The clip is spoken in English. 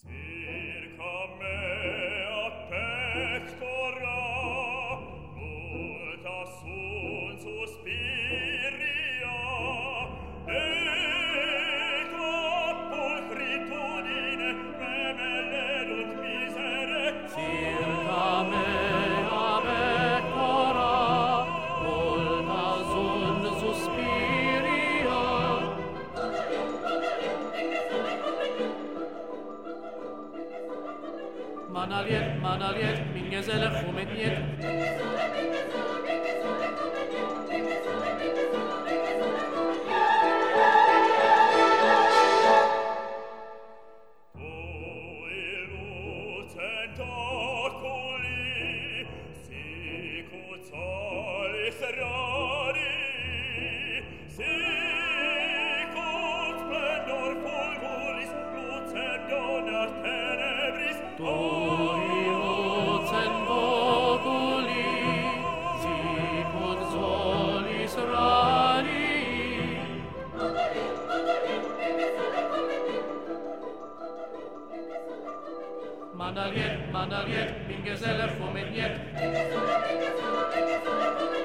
Circa mea pectora, multa sunt suspiria, et ad pulchritudine remellerunt misere. Circa mea pectora, multa sunt suspiria. Manaliet, mingesele fumetniet. Lucent oculi, sicut solis rari, sicut splendor fulguris, lucem donas tenebris. Tui lucent oculi, sicut solis rari. Manaliet, mingesele fumetniet.